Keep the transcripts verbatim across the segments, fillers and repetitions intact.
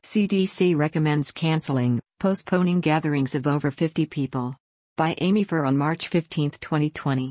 C D C recommends canceling, postponing gatherings of over fifty people. By Amy Furr on March fifteenth, twenty twenty.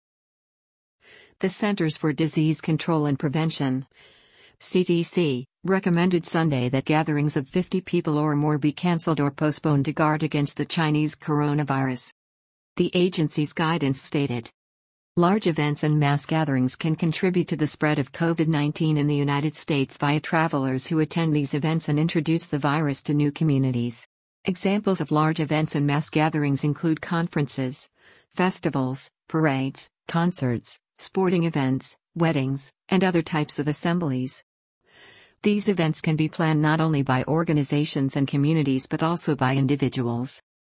The Centers for Disease Control and Prevention, C D C, recommended Sunday that gatherings of fifty people or more be canceled or postponed to guard against the Chinese coronavirus. The agency's guidance stated, large events and mass gatherings can contribute to the spread of COVID nineteen in the United States via travelers who attend these events and introduce the virus to new communities. Examples of large events and mass gatherings include conferences, festivals, parades, concerts, sporting events, weddings, and other types of assemblies. These events can be planned not only by organizations and communities but also by individuals.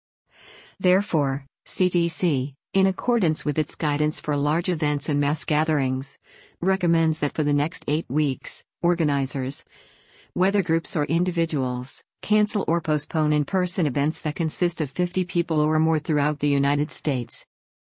Therefore, C D C, in accordance with its guidance for large events and mass gatherings, recommends that for the next eight weeks, organizers, whether groups or individuals, cancel or postpone in-person events that consist of fifty people or more throughout the United States.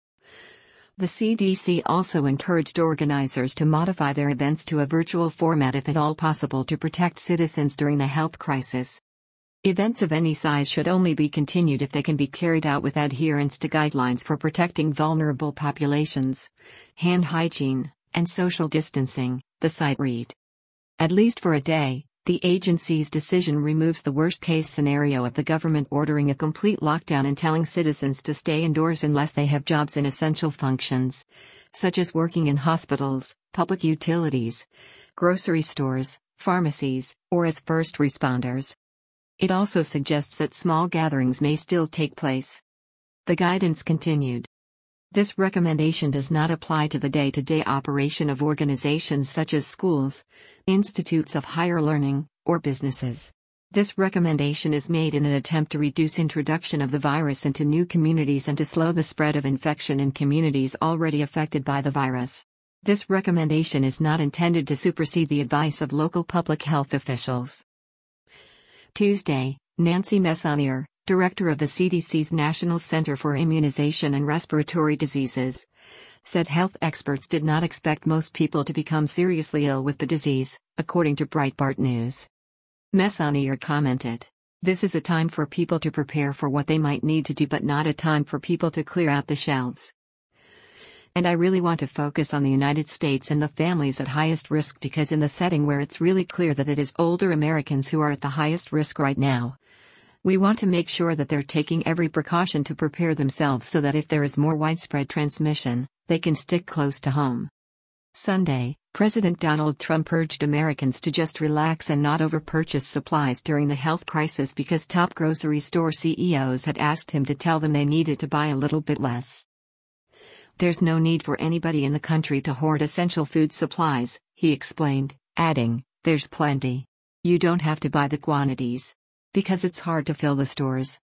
The C D C also encouraged organizers to modify their events to a virtual format if at all possible to protect citizens during the health crisis. Events of any size should only be continued if they can be carried out with adherence to guidelines for protecting vulnerable populations, hand hygiene, and social distancing, the site read. At least for a day, the agency's decision removes the worst-case scenario of the government ordering a complete lockdown and telling citizens to stay indoors unless they have jobs in essential functions, such as working in hospitals, public utilities, grocery stores, pharmacies, or as first responders. It also suggests that small gatherings may still take place. The guidance continued. This recommendation does not apply to the day-to-day operation of organizations such as schools, institutes of higher learning, or businesses. This recommendation is made in an attempt to reduce introduction of the virus into new communities and to slow the spread of infection in communities already affected by the virus. This recommendation is not intended to supersede the advice of local public health officials. Tuesday, Nancy Messonnier, director of the C D C's National Center for Immunization and Respiratory Diseases, said health experts did not expect most people to become seriously ill with the disease, according to Breitbart News. Messonnier commented, "This is a time for people to prepare for what they might need to do but not a time for people to clear out the shelves. And I really want to focus on the United States and the families at highest risk because in the setting where it's really clear that it is older Americans who are at the highest risk right now, we want to make sure that they're taking every precaution to prepare themselves so that if there is more widespread transmission, they can stick close to home." Sunday, President Donald Trump urged Americans to just relax and not over-purchase supplies during the health crisis because top grocery store C E Os had asked him to tell them they needed to buy a little bit less. "There's no need for anybody in the country to hoard essential food supplies," he explained, adding, "There's plenty. You don't have to buy the quantities. Because it's hard to fill the stores,